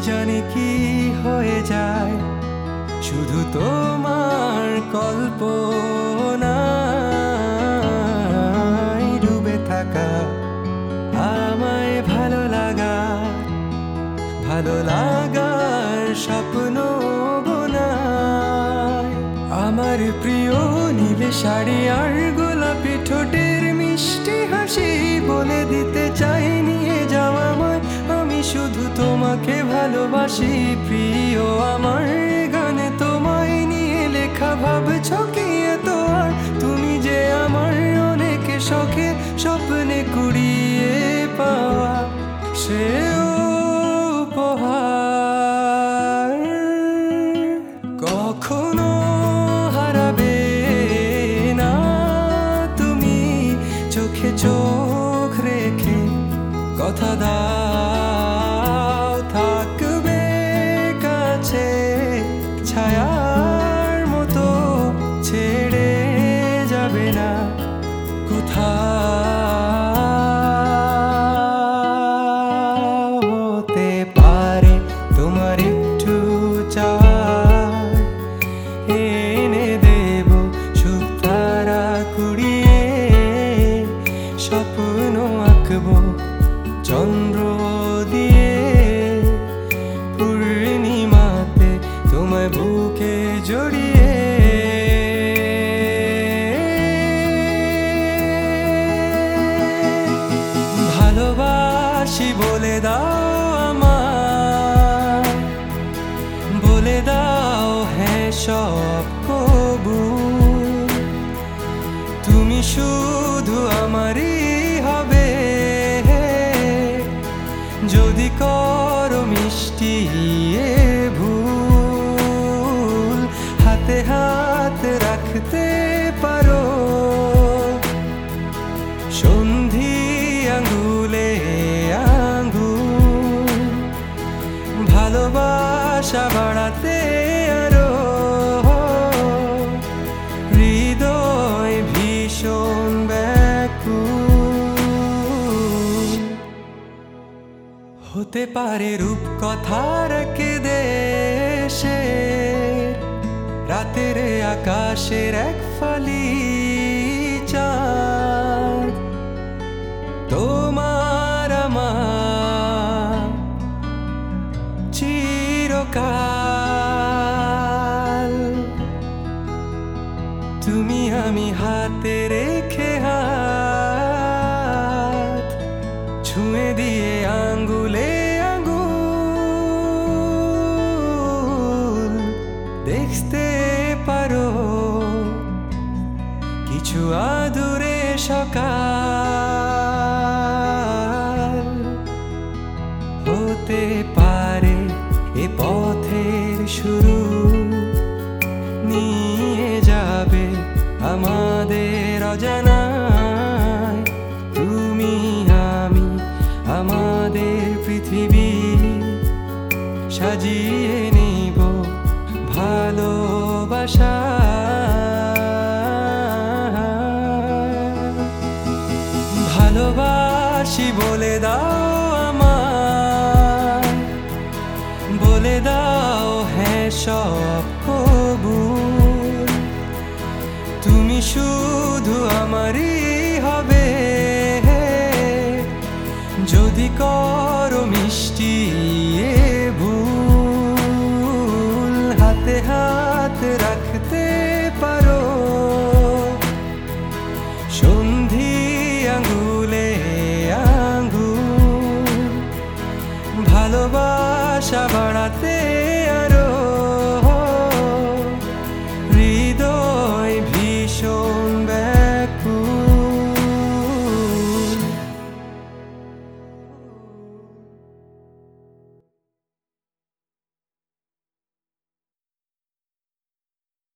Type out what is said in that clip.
জানি কি হয়ে যায় শুধু তোমার কল্পনায় ডুবে থাকা আমায় ভালো লাগার স্বপ্ন বোনায়। আমার প্রিয় নীল শাড়ি আর গোলাপি ঠোঁটের মিষ্টি হাসি বলে দিতে চাই নিয়ে যাও আমায়, আমি শুধু তোমাকে ভালোবাসি। প্রিয় আমার গানে তোমায় নিয়ে লেখা ভাবছো কি তো আর তুমি যে আমার অনেক শখে স্বপ্নে কুড়িয়ে পাওয়া সে উপহার কখনো হারাবে না তুমি। চোখে চোখ রেখে কথা দাও থাকবে কাছে ছায়ার মতো ছেড়ে যাবে না কোথাও। হতে পারে তোমার একটু চাওয়ার এনে দেব সুখ তারা কুড়িয়ে, স্বপ্ন আঁকবো চন্দ্র দিয়ে পূর্ণিমাতে তোমায় বুকে জড়িয়ে। ভালোবাসি বলে দাও আমায়, বলে দাও হ্যাঁ সব কবুল। তুমি শুধু আমারই হবে যদি করো মিষ্টি এ ভুল। হাতে হাত রাখতে পারো সন্ধি আঙ্গুলে আঙ্গুল, ভালোবাসা বাড়াতে আরো হৃদয় ভীষণ ব্যাকুল। হতে পারে রূপকথার এক দেশে রাতের আকাশের এক ফালি চাঁদ, তোমার আমার চিরকাল। তুমি আমি হাতে রেখে হাত ছুঁয়ে দিয়ে আঙ্গুলে আঙ্গুল দেখতে পারো কিছু আদুরে সকাল। হতে পারে এ পথের শুরু নিয়ে যাবে আমাদের অজানায়। তুমি আমি আমাদের পৃথিবী সাজিয়ে নিব ভালোবাসা। ভালোবাসি বলে দাও আমায়, বলে দাও হ্যাঁ সব কবুল। তুমি শুধু আমারই হবে যদি করো মিষ্টি এ ভুল। হাতে হাত রাখতে পারো সন্ধি আঙ্গুলে আঙ্গুল, ভালোবাসা বাড়াতে